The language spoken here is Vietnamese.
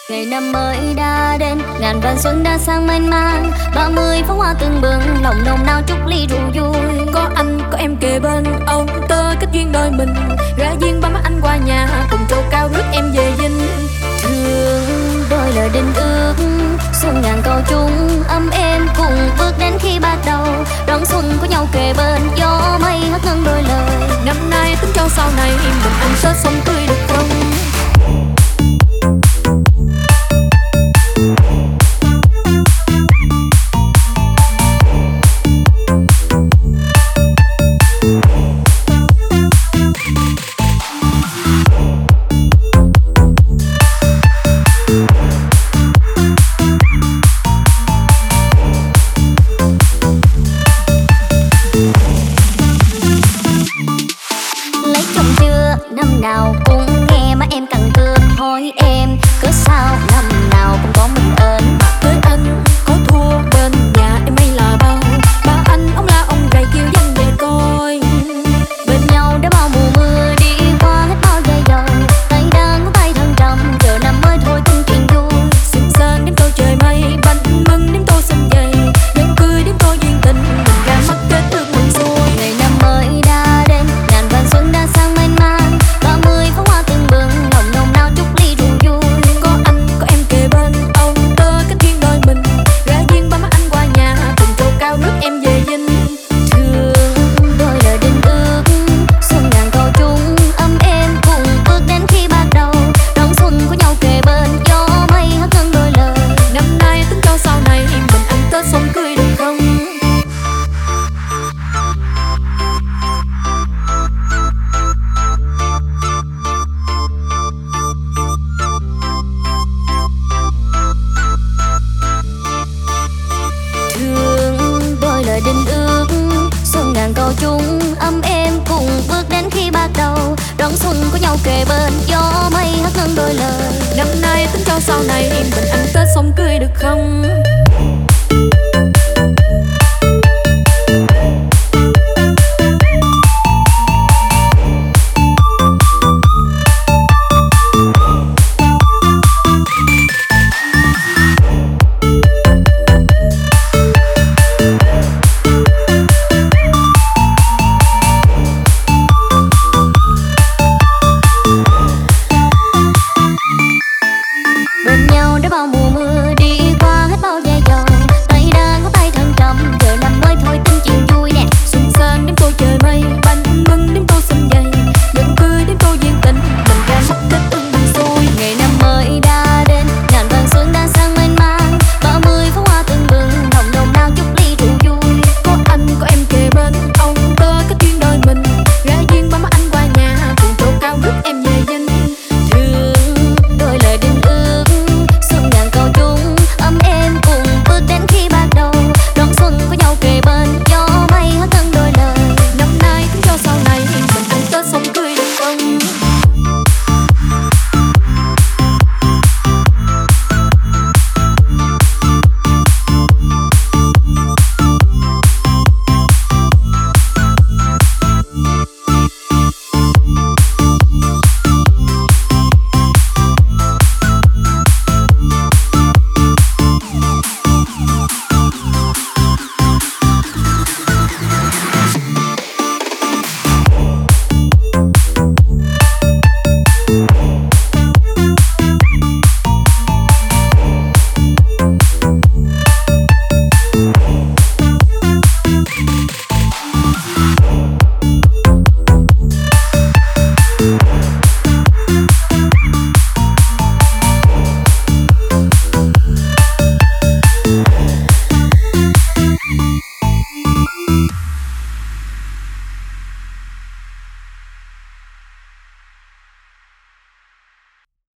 Ngày năm mới đã đến, ngàn vạn xuân đã sang mênh mang, 30 pháo hoa tưng bừng, lòng nồng nao chúc ly rượu vui. Có anh có em kề bên, ông tơ kết duyên đôi mình, ra duyên ba má anh qua nhà, cùng trầu cao rước em về dinh. Thương đôi lời đinh ước, xuân ngàn câu chung ấm êm cùng bước đến khi bắt đầu đón xuân của nhau kề bên, gió mây hát ngân đôi lời. Năm nay tính cho sau này mình ăn Tết xong tươi được không? Năm nào cũng nghe má em cằn cưa hỏi em cớ sao năm nào cũng có mình ơn. Tới anh có thua bên nhà em hay là bao, ba anh ông la ông gầy kêu dân về coi. Bên nhau đã bao mùa mưa đi qua hết bao giây đầu, tay đang có tay thăng trầm chờ năm mới thôi tin chuyện vui. Xuân sang đêm tô trời mây, bánh mừng đêm tô xuân dày, đêm cười đêm tô duyên tình, mình ra mắt kết được mừng xuôi. Ngày năm mới đã đến, ngàn vạn xuân đã sang mênh mang, 30 pháo hoa tưng bừng, lòng nồng nao chúc ly rượu vui. Có anh có em kề bên, ông tơ kết duyên đôi mình, ra duyên ba má anh qua nhà, cùng trầu cao rước em về dinh. Thương đôi lời đinh ước, xuân ngàn câu chung ấm êm cùng bước đến khi bắt đầu đón xuân của nhau kề bên, gió mây hát ngân đôi lời. Năm nay tính cho sau này mình ăn Tết xong cưới được không? Thương đôi lời đinh ước, xuân ngàn câu chung ấm êm cùng bước đến khi bắt đầu đón xuân của nhau kề bên, gió mây hát ngân đôi lời. Năm nay tính cho sau này mình ăn Tết xong cưới được không?